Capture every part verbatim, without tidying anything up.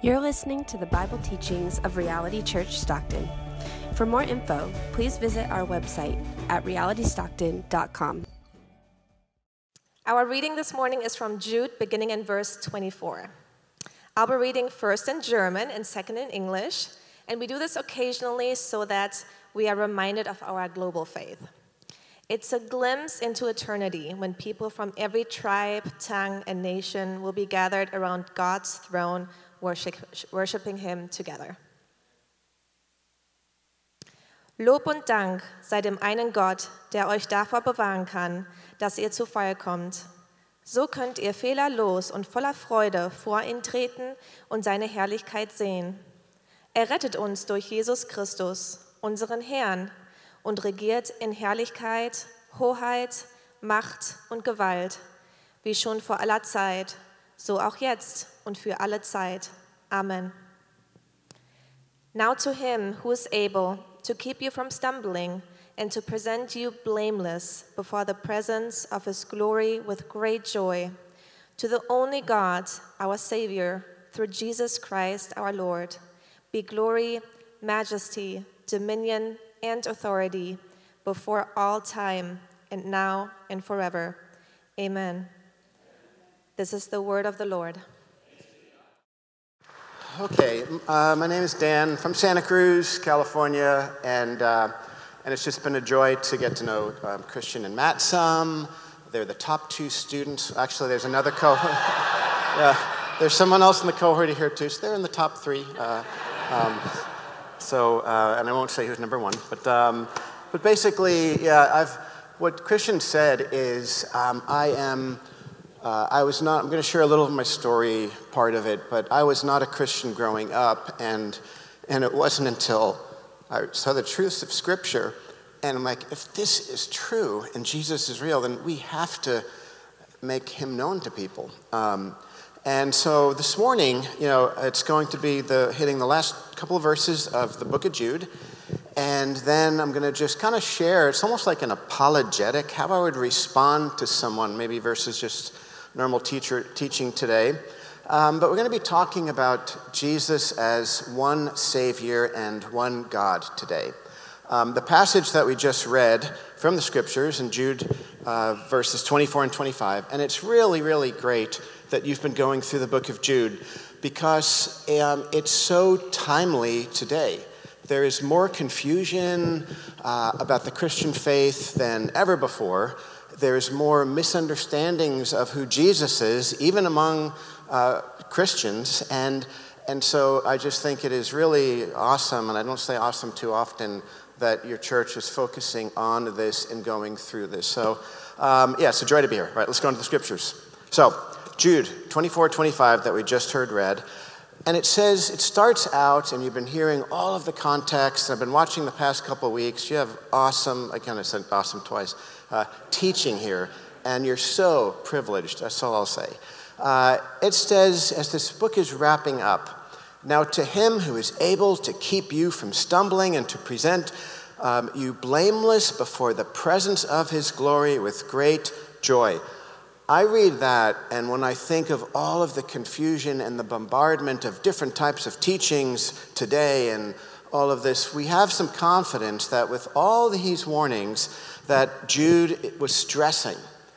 You're listening to the Bible teachings of Reality Church Stockton. For more info, please visit our website at reality stockton dot com. Our reading this morning is from Jude, beginning in verse twenty-four. I'll be reading first in German and second in English, and we do this occasionally so that we are reminded of our global faith. It's a glimpse into eternity when people from every tribe, tongue, and nation will be gathered around God's throne, worship, worshiping Him together. Lob und Dank sei dem einen Gott, der euch davor bewahren kann, dass ihr zu Fall kommt. So könnt ihr fehlerlos und voller Freude vor ihn treten und seine Herrlichkeit sehen. Er rettet uns durch Jesus Christus, unseren Herrn, und regiert in Herrlichkeit, Hoheit, Macht und Gewalt, wie schon vor aller Zeit, so auch jetzt und für alle Zeit. Amen. Now to him who is able to keep you from stumbling and to present you blameless before the presence of his glory with great joy, to the only God, our Savior, through Jesus Christ our Lord, be glory, majesty, dominion, and authority before all time, and now and forever. Amen. This is the word of the Lord. Okay, uh, my name is Dan from Santa Cruz, California, and uh, and it's just been a joy to get to know um, Christian and Matt some. They're the top two students. Actually, there's another cohort. yeah, there's someone else in the cohort here too, so they're in the top three. Uh, um, so, uh, and I won't say who's number one, but um, but basically, yeah, I've what Christian said is um, I am. Uh, I was not, I'm going to share a little of my story, part of it, but I was not a Christian growing up, and and it wasn't until I saw the truths of Scripture, and I'm like, if this is true and Jesus is real, then we have to make him known to people. Um, and so this morning, you know, it's going to be the hitting the last couple of verses of the book of Jude, and then I'm going to just kind of share, it's almost like an apologetic, how I would respond to someone, maybe versus just normal teacher teaching today. Um, but we're going to be talking about Jesus as one Savior and one God today. Um, the passage that we just read from the Scriptures in Jude uh, verses twenty-four and twenty-five, and it's really, really great that you've been going through the book of Jude because um, it's so timely today. There is more confusion uh, about the Christian faith than ever before. There's more misunderstandings of who Jesus is, even among uh, Christians, and and so I just think it is really awesome, and I don't say awesome too often, that your church is focusing on this and going through this. So, um, yeah, it's a joy to be here. All right, let's go into the Scriptures. So, Jude twenty-four twenty-five that we just heard read, and it says, it starts out, and you've been hearing all of the context. I've been watching the past couple of weeks. You have awesome, I kind of said awesome twice, Uh, teaching here, and you're so privileged. That's all I'll say. Uh, it says, as this book is wrapping up, now to him who is able to keep you from stumbling and to present um, you blameless before the presence of his glory with great joy. I read that, and when I think of all of the confusion and the bombardment of different types of teachings today and all of this, we have some confidence that with all these warnings that Jude was stressing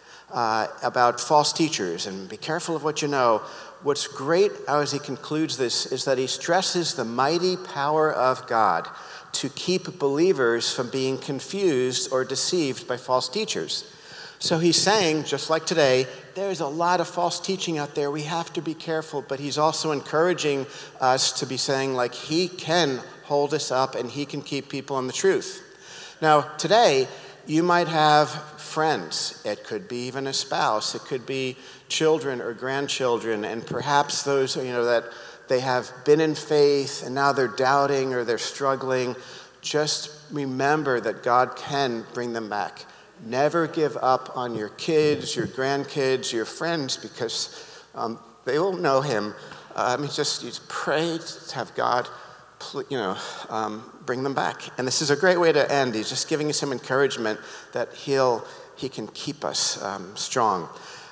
uh, about false teachers and be careful of what you know. What's great as he concludes this is that he stresses the mighty power of God to keep believers from being confused or deceived by false teachers. So he's saying, just like today, there's a lot of false teaching out there. We have to be careful, but he's also encouraging us to be saying, like, he can hold us up and he can keep people in the truth. Now, today, you might have friends. It could be even a spouse. It could be children or grandchildren, and perhaps those, you know, that they have been in faith and now they're doubting or they're struggling. Just remember that God can bring them back. Never give up on your kids, your grandkids, your friends, because um, they will know him. Uh, I mean, just, just pray to have God, you know, um, bring them back. And this is a great way to end. He's just giving you some encouragement that he'll, he can keep us um, strong.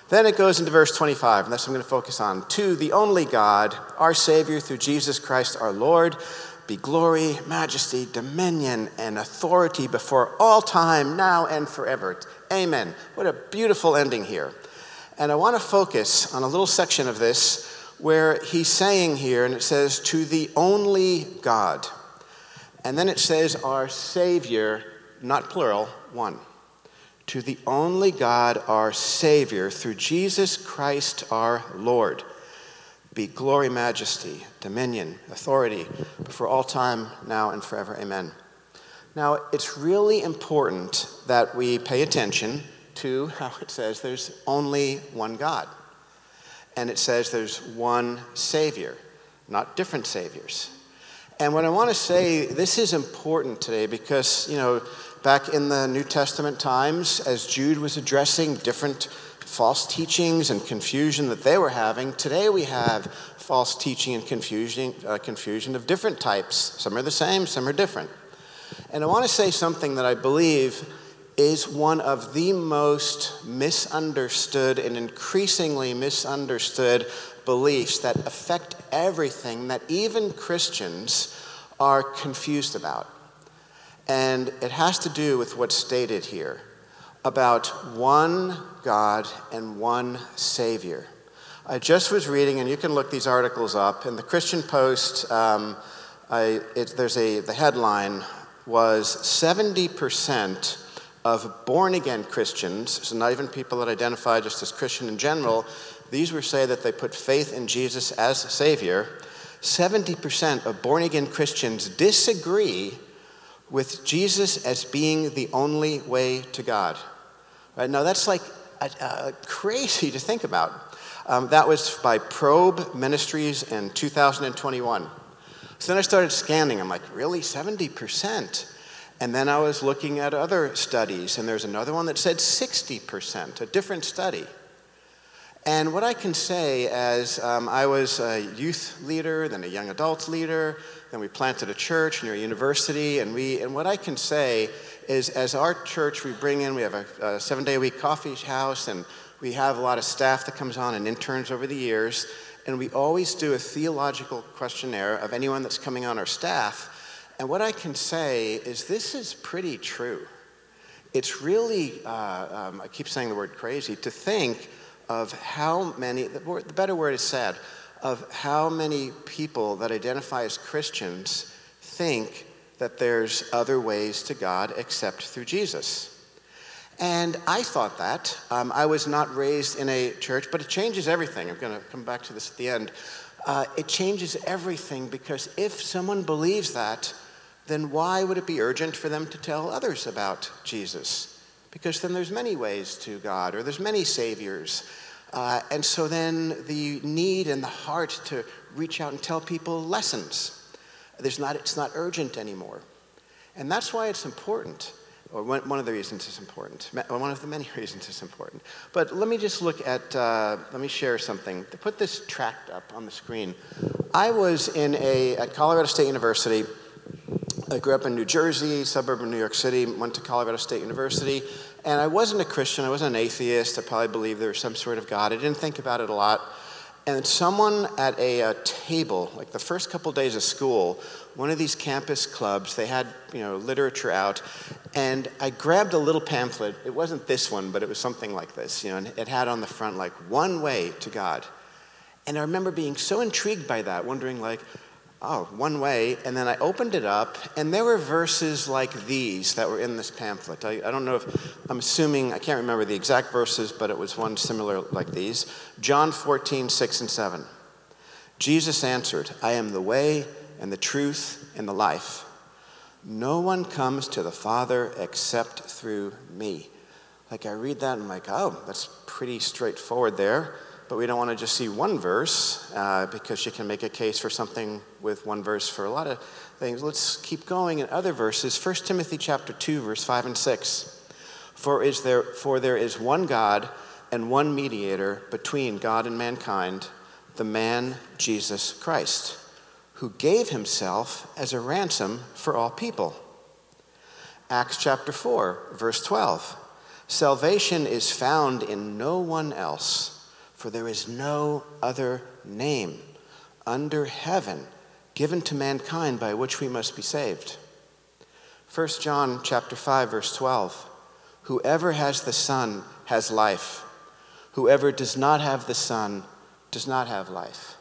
Then it goes into verse twenty-five, and that's what I'm going to focus on. To the only God, our Savior, through Jesus Christ our Lord, be glory, majesty, dominion, and authority before all time, now and forever. Amen. What a beautiful ending here. And I want to focus on a little section of this where he's saying here, and it says, to the only God. And then it says, our Savior, not plural, one. To the only God, our Savior, through Jesus Christ our Lord, be glory, majesty, dominion, authority, for all time, now and forever. Amen. Now, it's really important that we pay attention to how it says there's only one God. And it says there's one Savior, not different Saviors. And what I want to say, this is important today because, you know, back in the New Testament times, as Jude was addressing different false teachings and confusion that they were having, today we have false teaching and confusion, uh, confusion of different types. Some are the same, some are different. And I want to say something that I believe is one of the most misunderstood and increasingly misunderstood beliefs that affect everything that even Christians are confused about. And it has to do with what's stated here about one God and one Savior. I just was reading, and you can look these articles up, in the Christian Post, um, I, it, there's a, the headline was seventy percent of born-again Christians, so not even people that identify just as Christian in general, these were say that they put faith in Jesus as Savior. seventy percent of born-again Christians disagree with Jesus as being the only way to God. Right? Now that's like uh, uh, crazy to think about. Um, that was by Probe Ministries in two thousand twenty-one. So then I started scanning. I'm like, really, seventy percent? And then I was looking at other studies, and there's another one that said sixty percent, a different study. And what I can say, as um, I was a youth leader, then a young adult leader, then we planted a church near a university, and we and what I can say is, as our church, we bring in, we have a, a seven-day-a-week coffee house, and we have a lot of staff that comes on and interns over the years, and we always do a theological questionnaire of anyone that's coming on our staff. And what I can say is this is pretty true. It's really, uh, um, I keep saying the word crazy, to think of how many, the, word, the better word is sad, of how many people that identify as Christians think that there's other ways to God except through Jesus. And I thought that. Um, I was not raised in a church, but it changes everything. I'm going to come back to this at the end. Uh, it changes everything because if someone believes that, then why would it be urgent for them to tell others about Jesus? Because then there's many ways to God, or there's many saviors. Uh, and so then the need and the heart to reach out and tell people lessens. There's not, it's not urgent anymore. And that's why it's important. Or one, one of the reasons it's important. One of the many reasons it's important. But let me just look at, uh, let me share something. To put this tract up on the screen. I was in a, at Colorado State University. I grew up in New Jersey, suburb of New York City, went to Colorado State University, and I wasn't a Christian, I wasn't an atheist, I probably believed there was some sort of God, I didn't think about it a lot. And someone at a, a table, like the first couple days of school, one of these campus clubs, they had, you know, literature out, and I grabbed a little pamphlet. It wasn't this one, but it was something like this, you know, and it had on the front, like, one way to God. And I remember being so intrigued by that, wondering, like, oh, one way, and then I opened it up, and there were verses like these that were in this pamphlet. I, I don't know if, I'm assuming, I can't remember the exact verses, but it was one similar like these. John fourteen, six and seven. Jesus answered, I am the way and the truth and the life. No one comes to the Father except through me. Like I read that and I'm like, oh, that's pretty straightforward there. But we don't want to just see one verse uh, because you can make a case for something with one verse for a lot of things. Let's keep going in other verses. First Timothy chapter two, verse five and six. For is there for there is one God and one mediator between God and mankind, the man Jesus Christ, who gave himself as a ransom for all people. Acts chapter four, verse twelve. Salvation is found in no one else, for there is no other name under heaven given to mankind by which we must be saved. First John chapter five, verse twelve. Whoever has the Son has life. Whoever does not have the Son does not have life.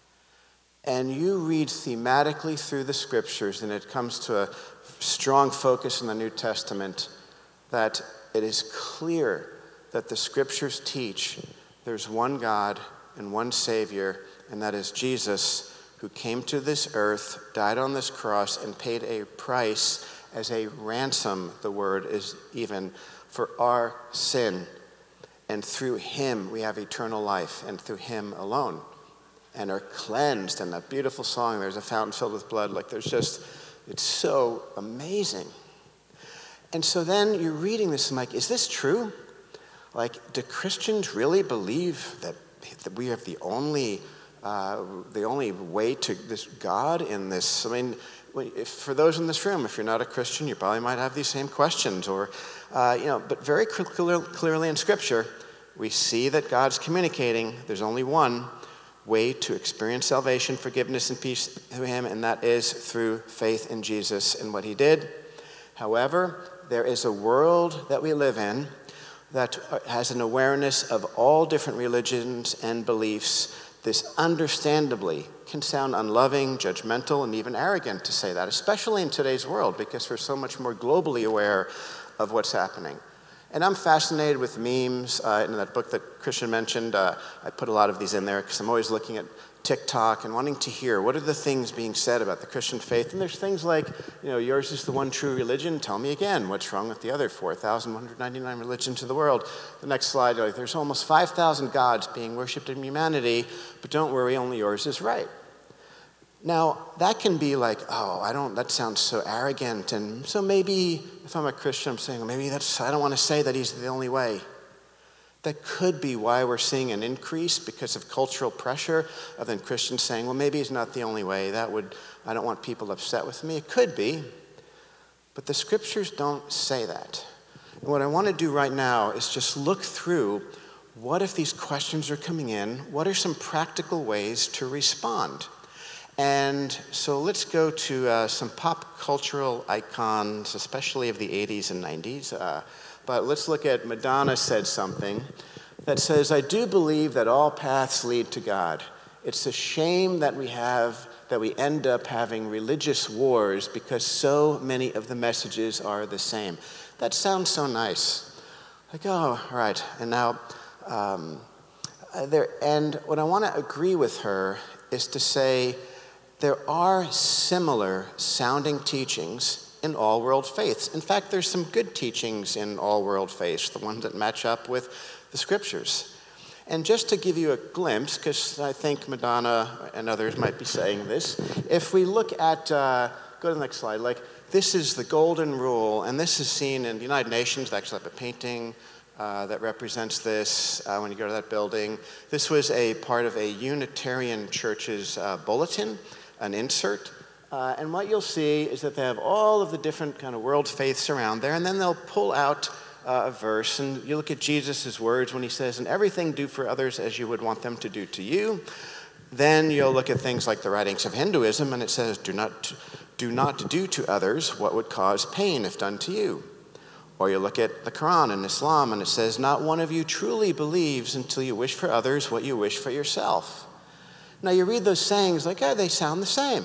And you read thematically through the scriptures, and it comes to a strong focus in the New Testament, that it is clear that the scriptures teach there's one God and one Savior, and that is Jesus, who came to this earth, died on this cross, and paid a price as a ransom, the word is even, for our sin. And through him we have eternal life, and through him alone, and are cleansed. And that beautiful song, there's a fountain filled with blood, like there's just, it's so amazing. And so then you're reading this and like, is this true? Like, do Christians really believe that, that we have the only uh, the only way to this God in this? I mean, if, for those in this room, if you're not a Christian, you probably might have these same questions. Or, uh, you know, but very clear, clearly in Scripture, we see that God's communicating. There's only one way to experience salvation, forgiveness, and peace through him, and that is through faith in Jesus and what he did. However, there is a world that we live in that has an awareness of all different religions and beliefs. This understandably can sound unloving, judgmental, and even arrogant to say that, especially in today's world, because we're so much more globally aware of what's happening. And I'm fascinated with memes. Uh, in that book that Christian mentioned, uh, I put a lot of these in there because I'm always looking at TikTok and wanting to hear what are the things being said about the Christian faith. And there's things like, you know, yours is the one true religion. Tell me again, what's wrong with the other four thousand one hundred ninety-nine religions of the world? The next slide, like, there's almost five thousand gods being worshipped in humanity, but don't worry, only yours is right. Now, that can be like, oh, I don't, that sounds so arrogant. And so maybe if I'm a Christian, I'm saying, well, maybe that's, I don't want to say that he's the only way. That could be why we're seeing an increase because of cultural pressure of then Christians saying, well, maybe he's not the only way. That would, I don't want people upset with me. It could be, but the scriptures don't say that. And what I want to do right now is just look through what if these questions are coming in, what are some practical ways to respond? And so let's go to uh, some pop cultural icons, especially of the eighties and nineties. Uh, but let's look at Madonna said something that says, I do believe that all paths lead to God. It's a shame that we have, that we end up having religious wars because so many of the messages are the same. That sounds so nice. Like, oh, all right. And now, um, there, and what I want to agree with her is to say, there are similar sounding teachings in all world faiths. In fact, there's some good teachings in all world faiths, the ones that match up with the scriptures. And just to give you a glimpse, because I think Madonna and others might be saying this, if we look at, uh, go to the next slide, like this is the golden rule, and this is seen in the United Nations. They actually have a painting uh, that represents this uh, when you go to that building. This was a part of a Unitarian church's uh, bulletin, an insert. Uh, and what you'll see is that they have all of the different kind of world faiths around there, and then they'll pull out uh, a verse, and you look at Jesus' words when he says, "In everything do for others as you would want them to do to you." Then you'll look at things like the writings of Hinduism, and it says, do not, do not do to others what would cause pain if done to you. Or you look at the Quran and Islam, and it says, not one of you truly believes until you wish for others what you wish for yourself. Now you read those sayings like, oh, they sound the same.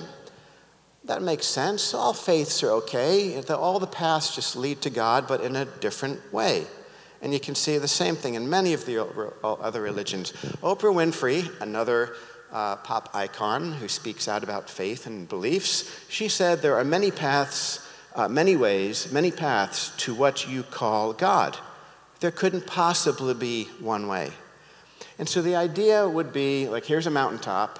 That makes sense. All faiths are okay. All the paths just lead to God, but in a different way. And you can see the same thing in many of the other religions. Oprah Winfrey, another uh, pop icon who speaks out about faith and beliefs, she said there are many paths, uh, many ways, many paths to what you call God. There couldn't possibly be one way. And so the idea would be, like, here's a mountaintop,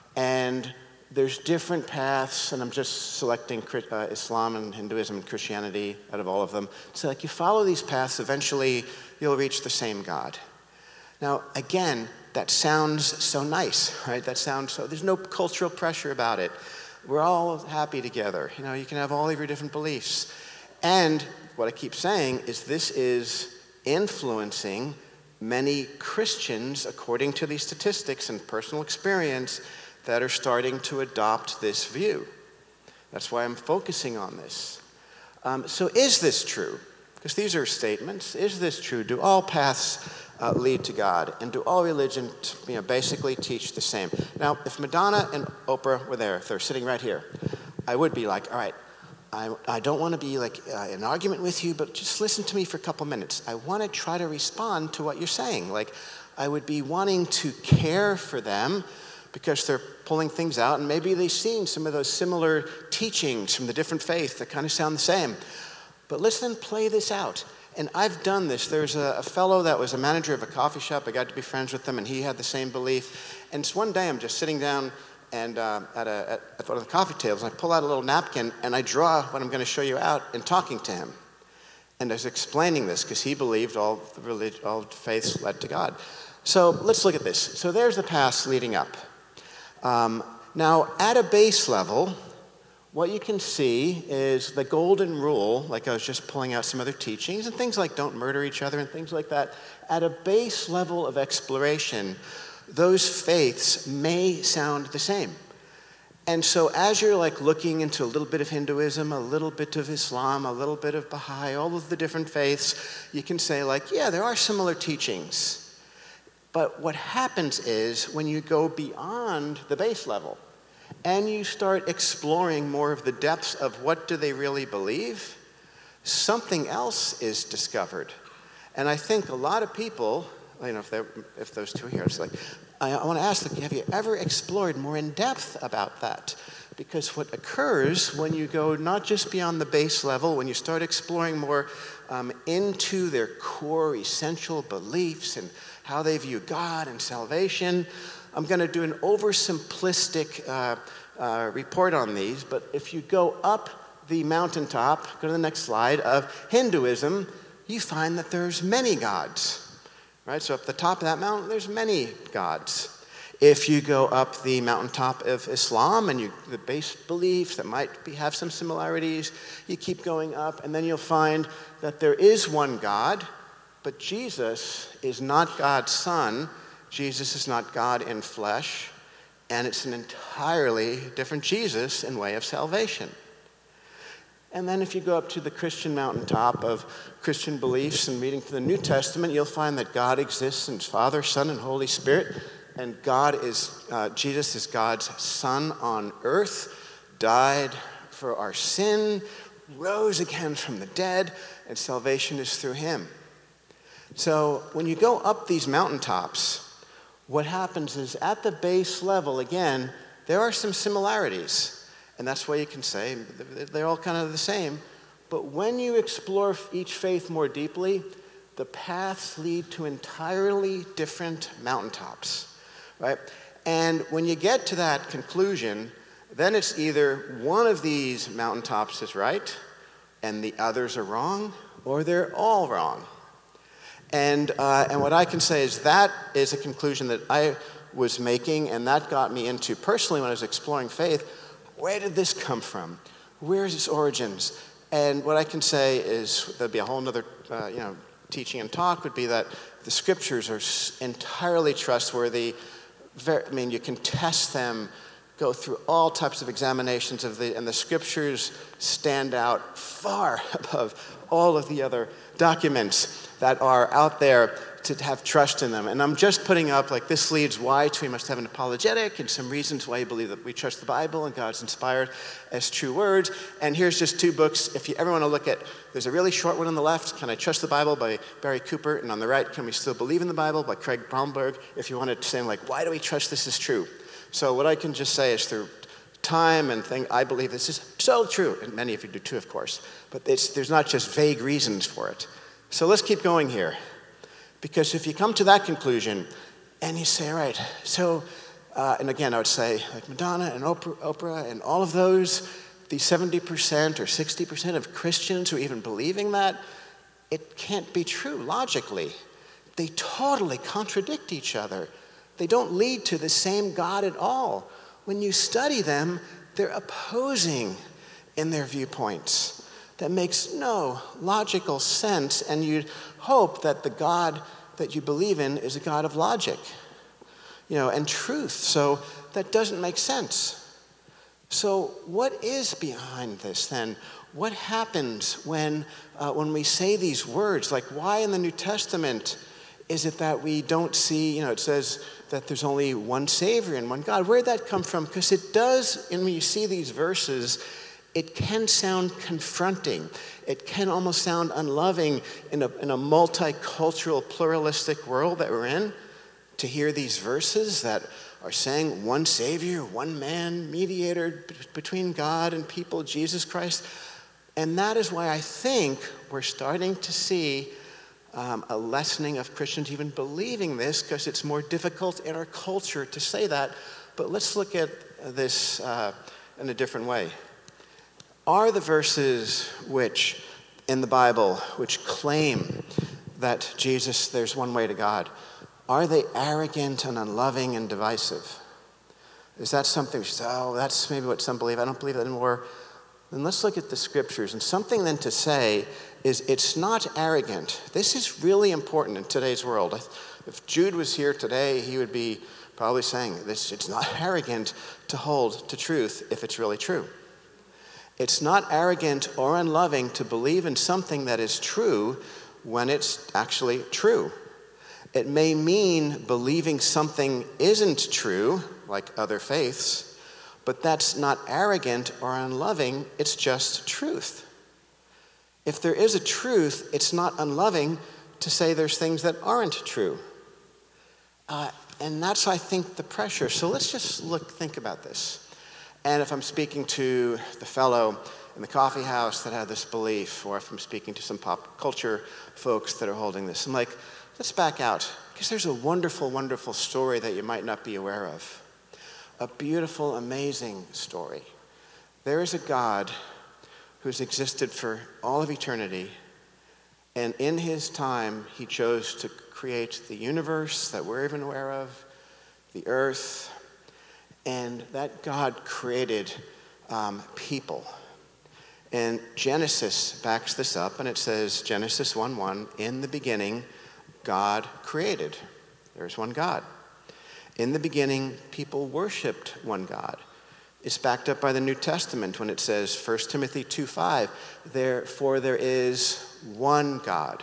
and there's different paths, and I'm just selecting uh, Islam and Hinduism and Christianity out of all of them. So like you follow these paths, eventually you'll reach the same God. Now, again, that sounds so nice, right? That sounds so, there's no cultural pressure about it. We're all happy together. You know, you can have all of your different beliefs. And what I keep saying is this is influencing many Christians, according to these statistics and personal experience, that are starting to adopt this view. That's why I'm focusing on this. Um, so is this true? Because these are statements. Is this true? Do all paths uh, lead to God? And do all religion, you know, basically teach the same? Now, if Madonna and Oprah were there, if they're sitting right here, I would be like, all right, I, I don't want to be like uh, in an argument with you, but just listen to me for a couple minutes. I want to try to respond to what you're saying. Like, I would be wanting to care for them because they're pulling things out, and maybe they've seen some of those similar teachings from the different faiths that kind of sound the same. But listen, play this out. And I've done this. There's a, a fellow that was a manager of a coffee shop. I got to be friends with him, and he had the same belief. And so one day I'm just sitting down and uh, at, a, at, at one of the coffee tables, and I pull out a little napkin, and I draw what I'm going to show you out in talking to him. And I was explaining this because he believed all the relig- all faiths led to God. So let's look at this. So there's the paths leading up. Um, now, at a base level, what you can see is the golden rule, like I was just pulling out some other teachings, and things like don't murder each other and things like that. At a base level of exploration, those faiths may sound the same. And so as you're like looking into a little bit of Hinduism, a little bit of Islam, a little bit of Baha'i, all of the different faiths, you can say like, yeah, there are similar teachings. But what happens is when you go beyond the base level and you start exploring more of the depths of what do they really believe, something else is discovered. And I think a lot of people, you know, if, if those two are here, it's like, I, I want to ask, like, have you ever explored more in depth about that? Because what occurs when you go not just beyond the base level, when you start exploring more um, into their core essential beliefs and how they view God and salvation, I'm going to do an oversimplistic uh, uh, report on these, but if you go up the mountaintop, go to the next slide, of Hinduism, you find that there's many gods, right? So up the top of that mountain, there's many gods. If you go up the mountaintop of Islam and you, the base beliefs that might be, have some similarities, you keep going up, and then you'll find that there is one God, but Jesus is not God's Son. Jesus is not God in flesh, and it's an entirely different Jesus and way of salvation. And then if you go up to the Christian mountaintop of Christian beliefs and reading through the New Testament, you'll find that God exists in Father, Son, and Holy Spirit. And God is, uh, Jesus is God's Son on earth, died for our sin, rose again from the dead, and salvation is through him. So when you go up these mountaintops, what happens is at the base level, again, there are some similarities. And that's why you can say they're all kind of the same. But when you explore each faith more deeply, the paths lead to entirely different mountaintops, right? And when you get to that conclusion, then it's either one of these mountaintops is right and the others are wrong, or they're all wrong. And uh, and what I can say is that is a conclusion that I was making, and that got me into, personally, when I was exploring faith, where did this come from? Where's its origins? And what I can say is, there'd be a whole other, uh, you know, teaching and talk would be that the scriptures are entirely trustworthy. Very, I mean, you can test them, go through all types of examinations of the, and the scriptures stand out far above all of the other documents that are out there to have trust in them. And I'm just putting up, like, this leads why to we must have an apologetic and some reasons why you believe that we trust the Bible and God's inspired as true words. And here's just two books. If you ever want to look at, there's a really short one on the left, Can I Trust the Bible by Barry Cooper, and on the right, Can We Still Believe in the Bible by Craig Bromberg, if you want to say, like, why do we trust this is true? So what I can just say is through time and thing, I believe this is so true, and many of you do too, of course, but it's, there's not just vague reasons for it. So let's keep going here. Because if you come to that conclusion and you say, all right, so, uh, and again, I would say, like Madonna and Oprah, Oprah and all of those, the seventy percent or sixty percent of Christians who are even believing that, it can't be true logically. They totally contradict each other. They don't lead to the same God at all. When you study them, they're opposing in their viewpoints. that makes no logical sense, and you'd hope that the God that you believe in is a God of logic, you know, and truth. So that doesn't make sense. So what is behind this then? What happens when uh, when we say these words? Like, why in the New Testament is it that we don't see, you know, it says that there's only one Savior and one God? Where'd that come from? Because it does, and when you see these verses, it can sound confronting. It can almost sound unloving in a, in a multicultural, pluralistic world that we're in, to hear these verses that are saying one Savior, one man, mediator between God and people, Jesus Christ. And that is why I think we're starting to see um, a lessening of Christians even believing this, because it's more difficult in our culture to say that. But let's look at this uh, in a different way. Are the verses which, in the Bible, which claim that Jesus, there's one way to God, are they arrogant and unloving and divisive? Is that something we say, oh, that's maybe what some believe, I don't believe that anymore? Then let's look at the scriptures. And something then to say is it's not arrogant. This is really important in today's world. If Jude was here today, he would be probably saying this, it's not arrogant to hold to truth if it's really true. It's not arrogant or unloving to believe in something that is true when it's actually true. It may mean believing something isn't true, like other faiths, but that's not arrogant or unloving, it's just truth. If there is a truth, it's not unloving to say there's things that aren't true. Uh, and that's, I think, the pressure. So let's just look, think about this. And if I'm speaking to the fellow in the coffee house that had this belief, or if I'm speaking to some pop culture folks that are holding this, I'm like, let's back out, because there's a wonderful, wonderful story that you might not be aware of. A beautiful, amazing story. There is a God who's existed for all of eternity, and in his time, he chose to create the universe that we're even aware of, the earth, and that God created um, people. And Genesis backs this up, and it says, Genesis one one, in the beginning, God created. There's one God. In the beginning, people worshiped one God. It's backed up by the New Testament when it says, First Timothy two five, therefore there is one God.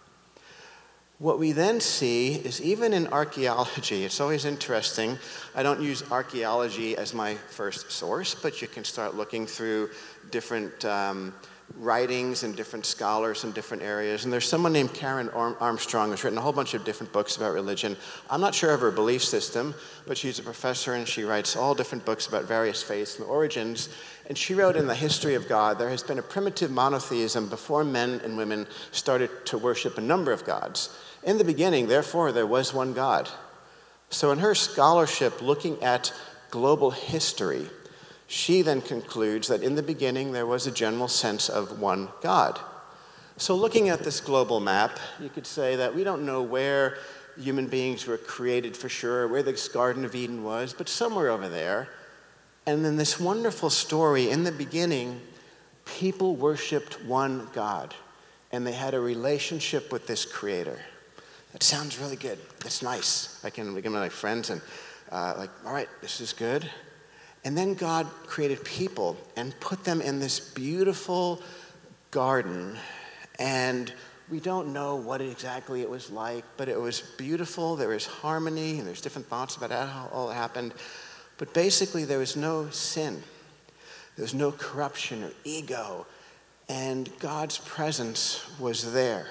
What we then see is even in archaeology, it's always interesting. I don't use archaeology as my first source, but you can start looking through different um, writings and different scholars in different areas. And there's someone named Karen Armstrong who's written a whole bunch of different books about religion. I'm not sure of her belief system, but she's a professor and she writes all different books about various faiths and origins. And she wrote, in the history of God, there has been a primitive monotheism before men and women started to worship a number of gods. In the beginning, therefore, there was one God. So in her scholarship looking at global history, she then concludes that in the beginning there was a general sense of one God. So looking at this global map, you could say that we don't know where human beings were created for sure, where the Garden of Eden was, but somewhere over there. And then this wonderful story, in the beginning, people worshiped one God, and they had a relationship with this creator. That sounds really good. That's nice. I can give my friends and uh, like, all right, this is good. And then God created people and put them in this beautiful garden. And we don't know what exactly it was like, but it was beautiful. There was harmony, and there's different thoughts about how all happened. But basically, there was no sin. There was no corruption or ego. And God's presence was there.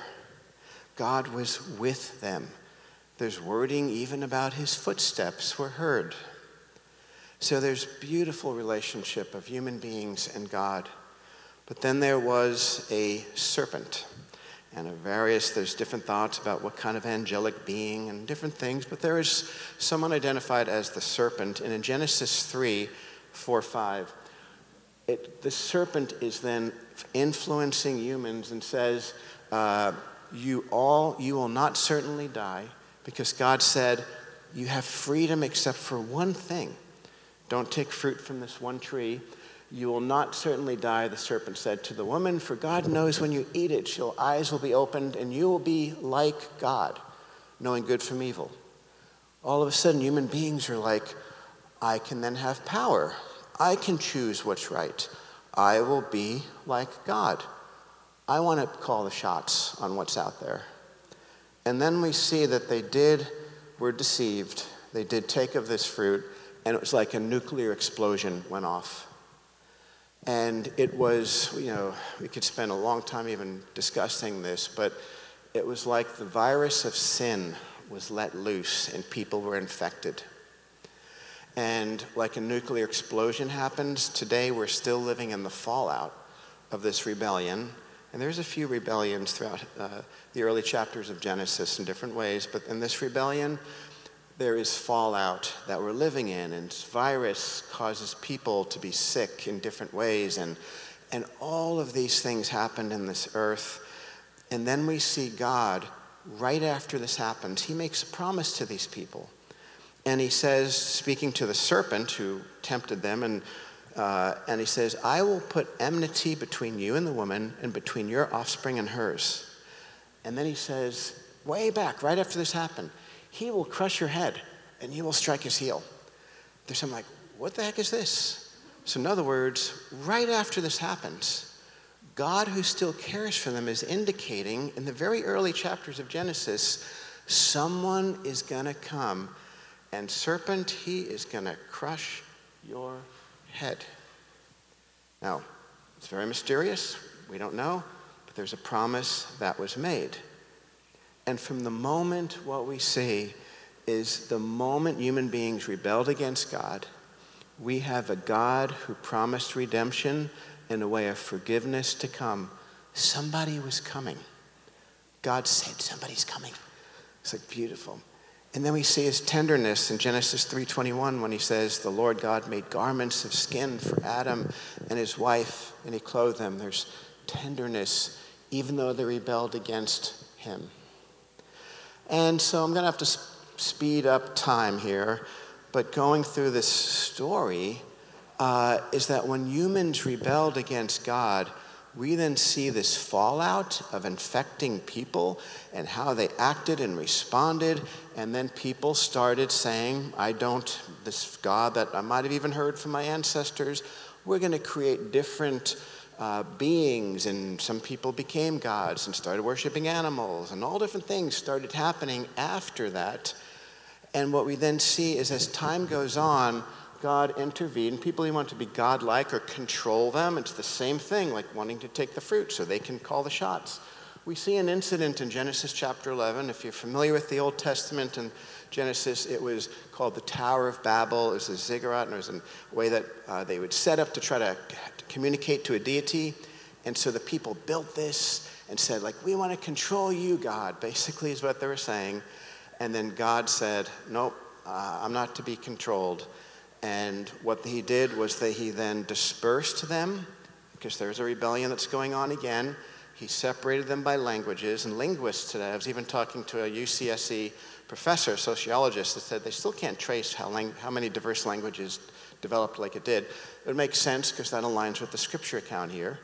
God was with them. There's wording even about his footsteps were heard. So there's beautiful relationship of human beings and God. But then there was a serpent. And a various, there's different thoughts about what kind of angelic being and different things. But there is someone identified as the serpent. And in Genesis three, four, five, it, the serpent is then influencing humans and says, uh, You all, you will not certainly die, because God said, you have freedom except for one thing. Don't take fruit from this one tree. You will not certainly die, the serpent said to the woman, for God knows when you eat it, your eyes will be opened and you will be like God, knowing good from evil. All of a sudden, human beings are like, I can then have power. I can choose what's right. I will be like God. I want to call the shots on what's out there. And then we see that they did, were deceived. They did take of this fruit, and it was like a nuclear explosion went off. And it was, you know, we could spend a long time even discussing this, but it was like the virus of sin was let loose and people were infected. And like a nuclear explosion happens, today we're still living in the fallout of this rebellion. And there's a few rebellions throughout uh, the early chapters of Genesis in different ways, but in this rebellion, there is fallout that we're living in, and this virus causes people to be sick in different ways, and, and all of these things happened in this earth. And then we see God, right after this happens, he makes a promise to these people. And he says, speaking to the serpent who tempted them, and uh, and he says, I will put enmity between you and the woman, and between your offspring and hers. And then he says, way back, right after this happened, he will crush your head, and you will strike his heel. There's some like, what the heck is this? So in other words, right after this happens, God, who still cares for them, is indicating in the very early chapters of Genesis, someone is going to come, and serpent, he is going to crush your head. Now, it's very mysterious. We don't know, but there's a promise that was made. And from the moment, what we see is the moment human beings rebelled against God, we have a God who promised redemption and a way of forgiveness to come. Somebody was coming. God said, somebody's coming. It's like beautiful. And then we see his tenderness in Genesis three twenty-one when he says, the Lord God made garments of skin for Adam and his wife, and he clothed them. There's tenderness, even though they rebelled against him. And so I'm going to have to sp- speed up time here, but going through this story uh, is that when humans rebelled against God, we then see this fallout of infecting people and how they acted and responded. And then people started saying, I don't, this God that I might have even heard from my ancestors, we're going to create different uh, beings. And some people became gods and started worshiping animals. And all different things started happening after that. And what we then see is as time goes on, God intervened. People who want to be godlike or control them, it's the same thing, like wanting to take the fruit so they can call the shots. We see an incident in Genesis chapter eleven. If you're familiar with the Old Testament and Genesis, it was called the Tower of Babel. It was a ziggurat, and it was a way that uh, they would set up to try to, to communicate to a deity. And so the people built this and said, like, we want to control you, God, basically is what they were saying. And then God said, nope, uh, I'm not to be controlled. And what he did was that he then dispersed them, because there's a rebellion that's going on again. He separated them by languages. And linguists today, I was even talking to a U C S C professor, sociologist, that said they still can't trace how, lang- how many diverse languages developed like it did. It would make sense because that aligns with the scripture account here.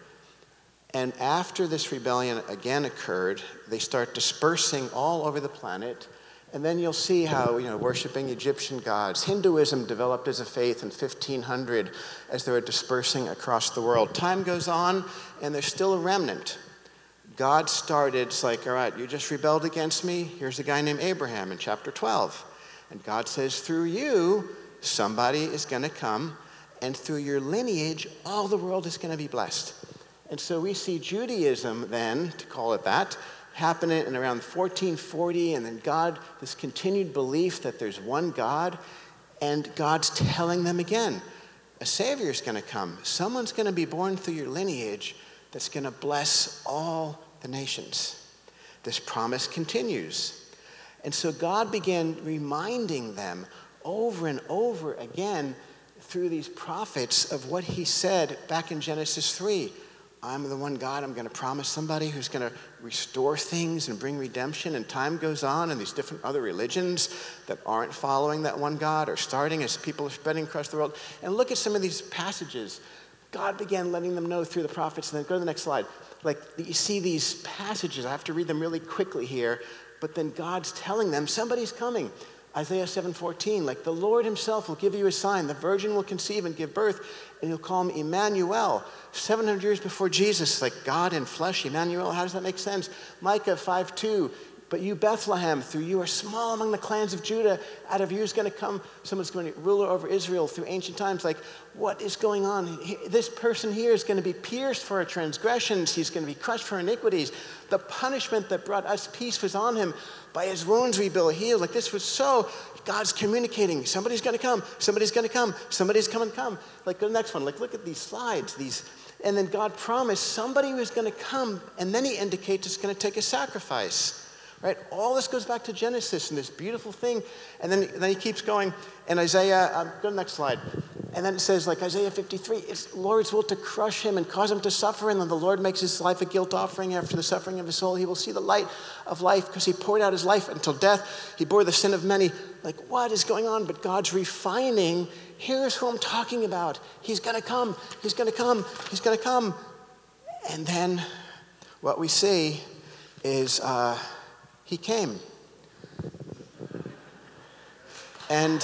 And after this rebellion again occurred, they start dispersing all over the planet. And then you'll see how, you know, worshiping Egyptian gods. Hinduism developed as a faith in fifteen hundred as they were dispersing across the world. Time goes on, and there's still a remnant. God started, it's like, all right, you just rebelled against me. Here's a guy named Abraham in chapter twelve. And God says, through you, somebody is going to come, and through your lineage, all the world is going to be blessed. And so we see Judaism then, to call it that, happening in around fourteen forty, and then God, this continued belief that there's one God, and God's telling them again, a Savior's going to come. Someone's going to be born through your lineage that's going to bless all the nations. This promise continues. And so God began reminding them over and over again through these prophets of what he said back in Genesis three. I'm the one God, I'm going to promise somebody who's going to restore things and bring redemption. And time goes on, and these different other religions that aren't following that one God are starting as people are spreading across the world. And look at some of these passages. God began letting them know through the prophets. And then go to the next slide. Like, you see these passages. I have to read them really quickly here. But then God's telling them, somebody's coming. Isaiah seven fourteen, like, the Lord himself will give you a sign. The virgin will conceive and give birth, and you'll call him Emmanuel. seven hundred years before Jesus, like God in flesh, Emmanuel. How does that make sense? Micah five two, but you, Bethlehem, through you are small among the clans of Judah. Out of you is going to come someone's going to be ruler over Israel through ancient times. Like, what is going on? He, this person here is going to be pierced for our transgressions. He's going to be crushed for iniquities. The punishment that brought us peace was on him. By his wounds we be healed. Like, this was so, God's communicating. Somebody's going to come. Somebody's going to come. Somebody's coming to come. Like, the next one. Like, look at these slides. These, and then God promised somebody was going to come, and then he indicates it's going to take a sacrifice. Right? All this goes back to Genesis and this beautiful thing. And then, then he keeps going. And Isaiah, um, go to the next slide. And then it says, like Isaiah fifty-three, it's the Lord's will to crush him and cause him to suffer. And then the Lord makes his life a guilt offering after the suffering of his soul. He will see the light of life because he poured out his life until death. He bore the sin of many. Like, what is going on? But God's refining. Here's who I'm talking about. He's going to come. He's going to come. He's going to come. And then what we see is... Uh, He came. And,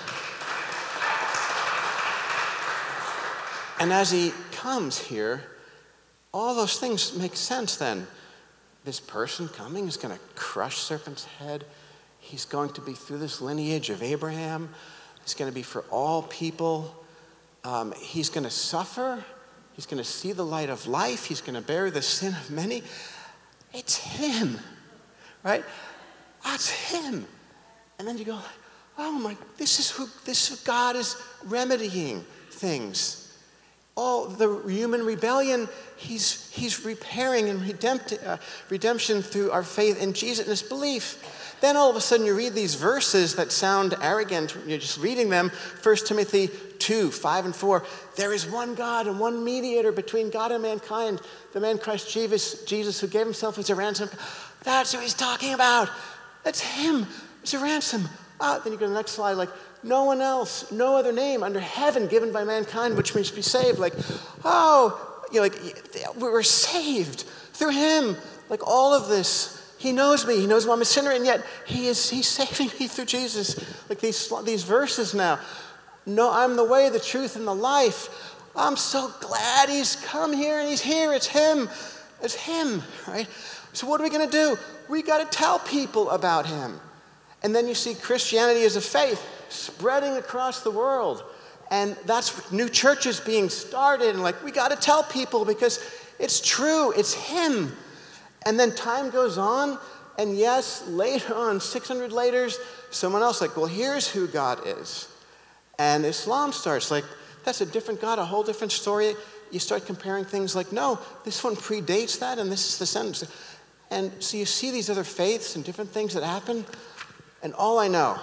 and as he comes here, all those things make sense then. This person coming is going to crush serpent's head. He's going to be through this lineage of Abraham. It's going to be for all people. Um, he's going to suffer. He's going to see the light of life. He's going to bear the sin of many. It's him. Right? That's him. And then you go, oh my, this is who, this is God is remedying things. All the human rebellion, he's he's repairing and redempt, uh, redemption through our faith in Jesus and his belief. Then all of a sudden you read these verses that sound arrogant. You're just reading them. First Timothy two, five and four. There is one God and one mediator between God and mankind, the man Christ Jesus, Jesus who gave himself as a ransom. That's who he's talking about. That's him. It's a ransom. Ah, then you go to the next slide, like, no one else, no other name under heaven given by mankind which means to be saved. Like, oh, you know, like, we were saved through him. Like, all of this. He knows me. He knows I'm a sinner, and yet he is he's saving me through Jesus. Like these, these verses now. No, I'm the way, the truth, and the life. I'm so glad he's come here, and he's here. It's him. It's him, right? So what are we going to do? We got to tell people about him. And then you see Christianity as a faith spreading across the world. And that's new churches being started. And like, we got to tell people because it's true. It's him. And then time goes on. And yes, later on, six hundred later, someone else like, well, here's who God is. And Islam starts like, that's a different God, a whole different story. You start comparing things like, no, this one predates that, and this is the sentence. And so you see these other faiths and different things that happen, and all I know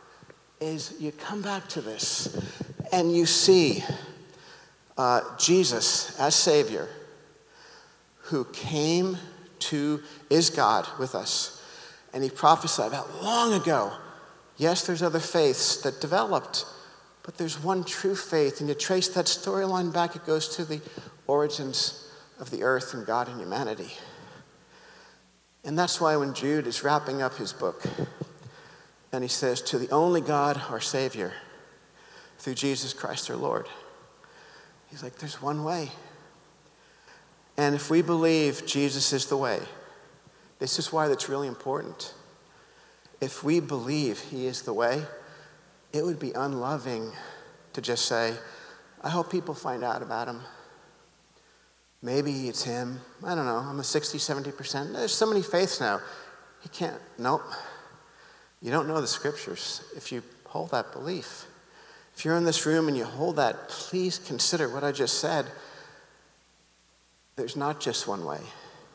is you come back to this, and you see uh, Jesus as Savior, who came to, is God with us, and he prophesied about long ago. Yes, there's other faiths that developed, but there's one true faith, and you trace that storyline back, it goes to the origins of the earth and God and humanity. And that's why when Jude is wrapping up his book, and he says, to the only God, our Savior, through Jesus Christ our Lord. He's like, there's one way. And if we believe Jesus is the way, this is why that's really important. If we believe he is the way, it would be unloving to just say, I hope people find out about him. Maybe it's him. I don't know. I'm a sixty, seventy percent. There's so many faiths now. You can't. Nope. You don't know the scriptures if you hold that belief. If you're in this room and you hold that, please consider what I just said. There's not just one way.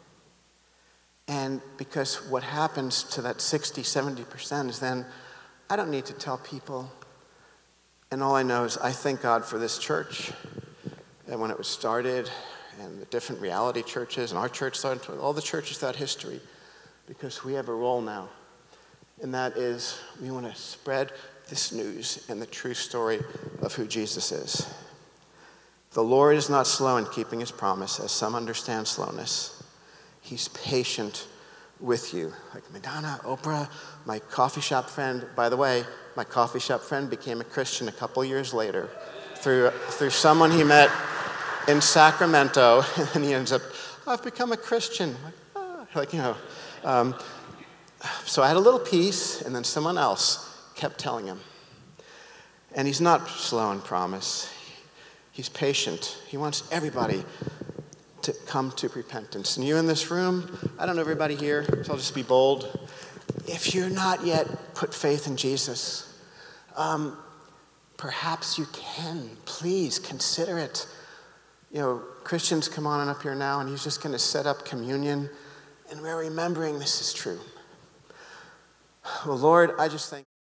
And because what happens to that sixty, seventy percent is then I don't need to tell people. And all I know is I thank God for this church. And when it was started, and the different reality churches, and our church started, all the churches throughout history, because we have a role now. And that is, we want to spread this news and the true story of who Jesus is. The Lord is not slow in keeping his promise, as some understand slowness. He's patient with you. Like Madonna, Oprah, my coffee shop friend. By the way, my coffee shop friend became a Christian a couple years later through, through someone he met in Sacramento, and he ends up, oh, I've become a Christian. Like, ah. like you know. Um, so I had a little peace, and then someone else kept telling him. And he's not slow in promise. He's patient. He wants everybody to come to repentance. And you in this room, I don't know everybody here, so I'll just be bold. If you're not yet put faith in Jesus, um, perhaps you can. Please consider it. You know, Christians come on up here now, and he's just going to set up communion, and we're remembering this is true. Well, Lord, I just thank